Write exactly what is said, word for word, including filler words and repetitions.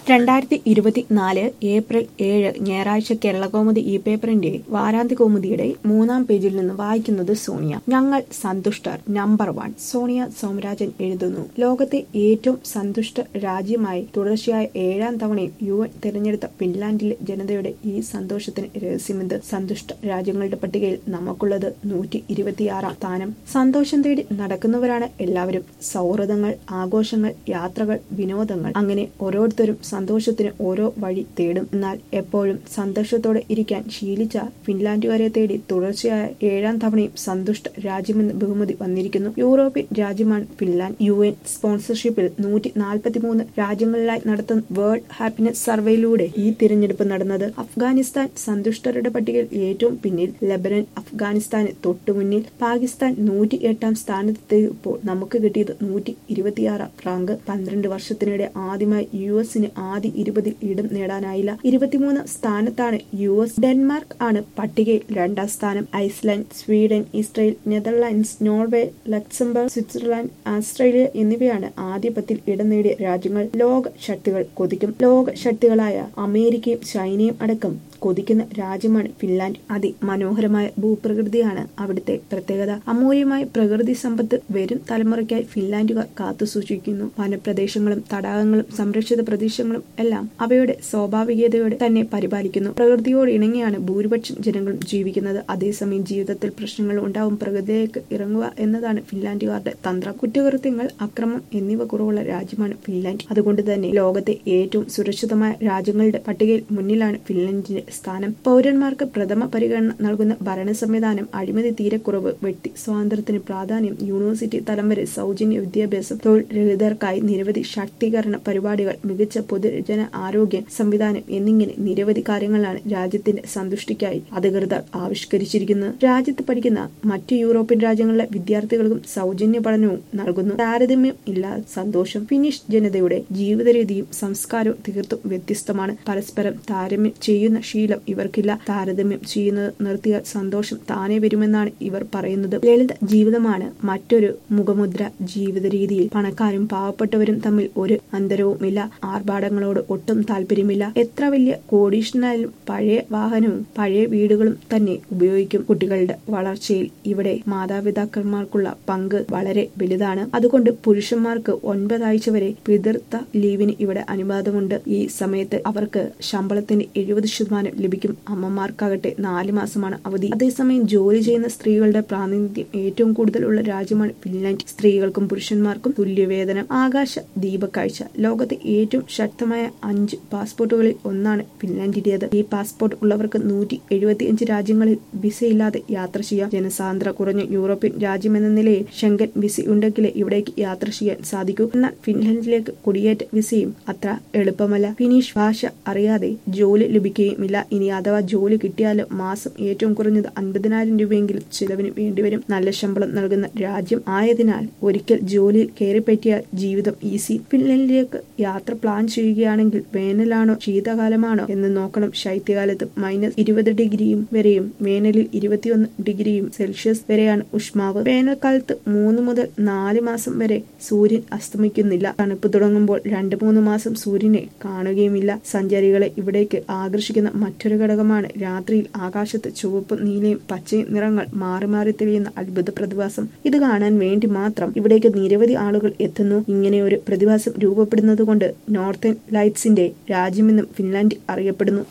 രണ്ടായിരത്തി ഇരുപത്തിനാല് ഏപ്രിൽ ഏഴ് ഞായറാഴ്ച കേരളകൗമുദി ഈ പേപ്പറിന്റെ വാരാന്ത്യ കൗമുദിയുടെ മൂന്നാം പേജിൽ നിന്ന് വായിക്കുന്നത് സോണിയ. ഞങ്ങൾ സന്തുഷ്ടർ നമ്പർ വൺ. സോണിയ സോമരാജൻ എഴുതുന്നു. ലോകത്തെ ഏറ്റവും സന്തുഷ്ട രാജ്യമായി തുടർച്ചയായ ഏഴാം തവണയും യു എൻ തിരഞ്ഞെടുത്ത ഫിൻലാൻഡിലെ ജനതയുടെ ഈ സന്തോഷത്തിന് രഹസ്യമെന്ത്? സന്തുഷ്ട രാജ്യങ്ങളുടെ പട്ടികയിൽ നമുക്കുള്ളത് നൂറ്റി ഇരുപത്തിയാറാം സ്ഥാനം. സന്തോഷം തേടി നടക്കുന്നവരാണ് എല്ലാവരും. സൗഹൃദങ്ങൾ, ആഘോഷങ്ങൾ, യാത്രകൾ, വിനോദങ്ങൾ, അങ്ങനെ ഓരോരുത്തരും സന്തോഷത്തിന് ഓരോ വഴി തേടും. എന്നാൽ എപ്പോഴും സന്തോഷത്തോടെ ഇരിക്കാൻ ശീലിച്ച ഫിൻലാൻഡുകാരെ തേടി തുടർച്ചയായ ഏഴാം തവണയും സന്തുഷ്ട രാജ്യമെന്ന് ബഹുമതി വന്നിരിക്കുന്നു. യൂറോപ്യൻ രാജ്യമാണ് ഫിൻലാൻഡ്. യു എൻ സ്പോൺസർഷിപ്പിൽ നൂറ്റി നാൽപ്പത്തിമൂന്ന് രാജ്യങ്ങളിലായി നടത്തുന്ന വേൾഡ് ഹാപ്പിനെസ് സർവേയിലൂടെ ഈ തിരഞ്ഞെടുപ്പ് നടന്നത്. അഫ്ഗാനിസ്ഥാൻ സന്തുഷ്ടരുടെ പട്ടികയിൽ ഏറ്റവും പിന്നിൽ. ലെബനൻ അഫ്ഗാനിസ്ഥാന് തൊട്ടുമുന്നിൽ. പാകിസ്ഥാൻ നൂറ്റി എട്ടാം സ്ഥാനത്തെത്തിയപ്പോൾ നമുക്ക് കിട്ടിയത് നൂറ്റി ഇരുപത്തിയാറാം റാങ്ക്. പന്ത്രണ്ട് വർഷത്തിനിടെ ആദ്യമായി യു എസിന് ആദ്യ ഇരുപതിൽ ഇടം നേടാനായില്ല. ഇരുപത്തിമൂന്ന് സ്ഥാനത്താണ് യു എസ്. ഡെൻമാർക്ക് ആണ് പട്ടികയിൽ രണ്ടാം സ്ഥാനം. Iceland, Sweden, Israel, Netherlands, Norway, Luxembourg, Switzerland, Australia എന്നിവയാണ് ആദ്യ പത്തിൽ ഇടം നേടിയ രാജ്യങ്ങൾ. ലോക ശക്തികൾ കൊതിക്കും. ലോക ശക്തികളായ അമേരിക്കയും ചൈനയും അടക്കം കൊതിക്കുന്ന രാജ്യമാണ് ഫിൻലാൻഡ്. അതിമനോഹരമായ ഭൂപ്രകൃതിയാണ് അവിടുത്തെ പ്രത്യേകത. അമൂല്യമായ പ്രകൃതി സമ്പത്ത് വരും തലമുറയ്ക്കായി ഫിൻലാൻഡുകാർ കാത്തുസൂക്ഷിക്കുന്നു. വനപ്രദേശങ്ങളും തടാകങ്ങളും സംരക്ഷിത പ്രദേശങ്ങളും എല്ലാം അവയുടെ സ്വാഭാവികതയോടെ തന്നെ പരിപാലിക്കുന്നു. പ്രകൃതിയോട് ഇണങ്ങിയാണ് ഭൂരിപക്ഷം ജനങ്ങളും ജീവിക്കുന്നത്. അതേസമയം ജീവിതത്തിൽ പ്രശ്നങ്ങൾ ഉണ്ടാവും. പ്രകൃതിയിലേക്ക് ഇറങ്ങുക എന്നതാണ് ഫിൻലാൻഡുകാരുടെ തന്ത്രം. കുറ്റകൃത്യങ്ങൾ, അക്രമം എന്നിവ കുറവുള്ള രാജ്യമാണ് ഫിൻലാൻഡ്. അതുകൊണ്ട് തന്നെ ലോകത്തെ ഏറ്റവും സുരക്ഷിതമായ രാജ്യങ്ങളുടെ പട്ടികയിൽ മുന്നിലാണ് ഫിൻലാൻഡിന്റെ സ്ഥാനം. പൗരന്മാർക്ക് പ്രഥമ പരിഗണന നൽകുന്ന ഭരണ സംവിധാനം, അഴിമതി തീരെ കുറവ്, വ്യക്തി സ്വാതന്ത്ര്യത്തിന് പ്രാധാന്യം, യൂണിവേഴ്സിറ്റി തലം വരെ സൗജന്യ വിദ്യാഭ്യാസം, തൊഴിൽ രഹിതർക്കായി നിരവധി ശാക്തീകരണ പരിപാടികൾ, മികച്ച പൊതുജന ആരോഗ്യ സംവിധാനം എന്നിങ്ങനെ നിരവധി കാര്യങ്ങളാണ് രാജ്യത്തിന്റെ സന്തുഷ്ടിക്കായി അധികൃതർ ആവിഷ്കരിച്ചിരിക്കുന്നത്. രാജ്യത്ത് പഠിക്കുന്ന മറ്റു യൂറോപ്യൻ രാജ്യങ്ങളിലെ വിദ്യാർത്ഥികൾക്കും സൗജന്യ പഠനവും നൽകുന്നു. താരതമ്യം ഇല്ലാത്ത സന്തോഷം. ഫിന്നിഷ് ജനതയുടെ ജീവിത രീതിയും സംസ്കാരവും തീർത്തും വ്യത്യസ്തമാണ്. പരസ്പരം താരതമ്യം ചെയ്യുന്ന ശീലം ഇവർക്കില്ല. താരതമ്യം ചെയ്യുന്നത് നിർത്തിയാൽ സന്തോഷം താനെ വരുമെന്നാണ് ഇവർ പറയുന്നത്. ലളിത ജീവിതമാണ് മറ്റൊരു മുഖമുദ്ര. ജീവിത രീതിയിൽ പണക്കാരും പാവപ്പെട്ടവരും തമ്മിൽ ഒരു അന്തരവുമില്ല. ആർഭാടങ്ങളോട് ഒട്ടും താല്പര്യമില്ല. എത്ര വലിയ കോടീശ്വരനായാലും പഴയ വാഹനവും പഴയ വീടുകളും തന്നെ ഉപയോഗിക്കും. കുട്ടികളുടെ വളർച്ചയിൽ ഇവിടെ മാതാപിതാക്കന്മാർക്കുള്ള പങ്ക് വളരെ വലുതാണ്. അതുകൊണ്ട് പുരുഷന്മാർക്ക് ഒൻപതാഴ്ച വരെ പിതൃത്വ ലീവിന് ഇവിടെ അനുവാദമുണ്ട്. ഈ സമയത്ത് അവർക്ക് ശമ്പളത്തിന്റെ എഴുപത് ശതമാനം ലഭിക്കും. അമ്മമാർക്കാകട്ടെ നാല് മാസമാണ് അവധി. അതേസമയം ജോലി ചെയ്യുന്ന സ്ത്രീകളുടെ പ്രാതിനിധ്യം ഏറ്റവും കൂടുതലുള്ള രാജ്യമാണ് ഫിൻലാൻഡ്. സ്ത്രീകൾക്കും പുരുഷന്മാർക്കും തുല്യവേതനം. ആകാശ ദീപക്കാഴ്ച. ലോകത്തെ ഏറ്റവും ശക്തമായ അഞ്ച് പാസ്പോർട്ടുകളിൽ ഒന്നാണ് ഫിൻലാൻഡിന്റേത്. ഈ പാസ്പോർട്ട് ഉള്ളവർക്ക് നൂറ്റി എഴുപത്തിയഞ്ച് രാജ്യങ്ങളിൽ വിസയില്ലാതെ യാത്ര ചെയ്യാം. ജനസാന്ദ്രത കുറഞ്ഞ യൂറോപ്യൻ രാജ്യമെന്ന നിലയിൽ ഷെങ്കൻ വിസ ഉണ്ടെങ്കിലേ ഇവിടേക്ക് യാത്ര ചെയ്യാൻ സാധിക്കൂ. എന്നാൽ ഫിൻലാൻഡിലേക്ക് കുടിയേറ്റ വിസയും അത്ര എളുപ്പമല്ല. ഫിനിഷ് ഭാഷ അറിയാതെ ജോലി ലഭിക്കുകയുമില്ല. ഇനി അഥവാ ജോലി കിട്ടിയാലും മാസം ഏറ്റവും കുറഞ്ഞത് അൻപതിനായിരം രൂപയെങ്കിലും ചിലവിന് വേണ്ടിവരും. നല്ല ശമ്പളം നൽകുന്ന രാജ്യം ആയതിനാൽ ഒരിക്കൽ ജോലിയിൽ കയറിപ്പറ്റിയാൽ ജീവിതം ഈസി. ഫിൻലാൻഡിലേക്ക് യാത്ര പ്ലാൻ ചെയ്യുകയാണെങ്കിൽ വേനലാണോ ശീതകാലമാണോ എന്ന് നോക്കണം. ശൈത്യകാലത്ത് മൈനസ് ഇരുപത് ഡിഗ്രിയും വരെയും വേനലിൽ ഇരുപത്തിയൊന്ന് ഡിഗ്രിയും സെൽഷ്യസ് വരെയാണ് ഉഷ്മാവ്. വേനൽക്കാലത്ത് മൂന്ന് മുതൽ നാല് മാസം വരെ സൂര്യൻ അസ്തമിക്കുന്നില്ല. തണുപ്പ് തുടങ്ങുമ്പോൾ രണ്ട് മൂന്ന് മാസം സൂര്യനെ കാണുകയുമില്ല. സഞ്ചാരികളെ ഇവിടേക്ക് ആകർഷിക്കുന്ന മറ്റൊരു ഘടകമാണ് രാത്രിയിൽ ആകാശത്ത് ചുവപ്പും നീലയും പച്ചയും നിറങ്ങൾ മാറി മാറി തെളിയുന്ന അത്ഭുത പ്രതിഭാസം. ഇത് കാണാൻ വേണ്ടി മാത്രം ഇവിടേക്ക് നിരവധി ആളുകൾ എത്തുന്നു. ഇങ്ങനെ ഒരു പ്രതിഭാസം രൂപപ്പെടുന്നത് കൊണ്ട് നോർത്തേൺ ലൈറ്റ്സിന്റെ രാജ്യമെന്നും ഫിൻലാൻഡ് അറിയപ്പെടുന്നു.